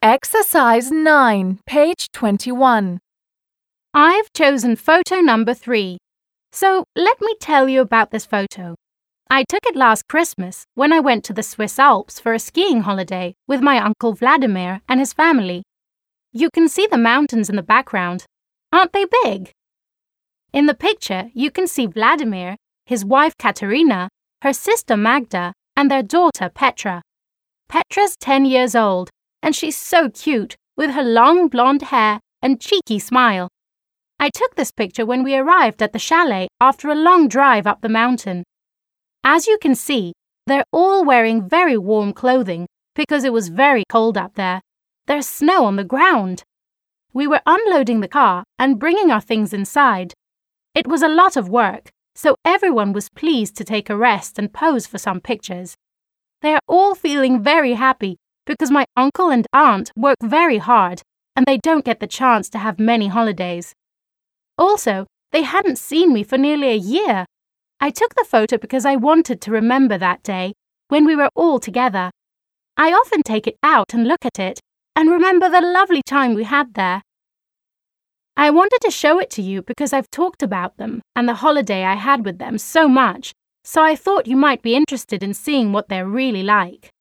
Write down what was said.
Exercise 9, page 21. I've chosen photo number 3. So let me tell you about this photo. I took it last Christmas when I went to the Swiss Alps for a skiing holiday with my uncle Vladimir and his family. You can see the mountains in the background. Aren't they big? In the picture, you can see Vladimir, his wife Katerina, her sister Magda, and their daughter Petra. Petra's 10 years old, and she's so cute with her long blonde hair and cheeky smile. I took this picture when we arrived at the chalet after a long drive up the mountain. As you can see, they're all wearing very warm clothing because it was very cold up there. There's snow on the ground. We were unloading the car and bringing our things inside. It was a lot of work, so everyone was pleased to take a rest and pose for some pictures. They are all feeling very happy because my uncle and aunt work very hard and they don't get the chance to have many holidays. Also, they hadn't seen me for nearly a year. I took the photo because I wanted to remember that day when we were all together. I often take it out and look at it and remember the lovely time we had there. I wanted to show it to you because I've talked about them and the holiday I had with them so much, so I thought you might be interested in seeing what they're really like.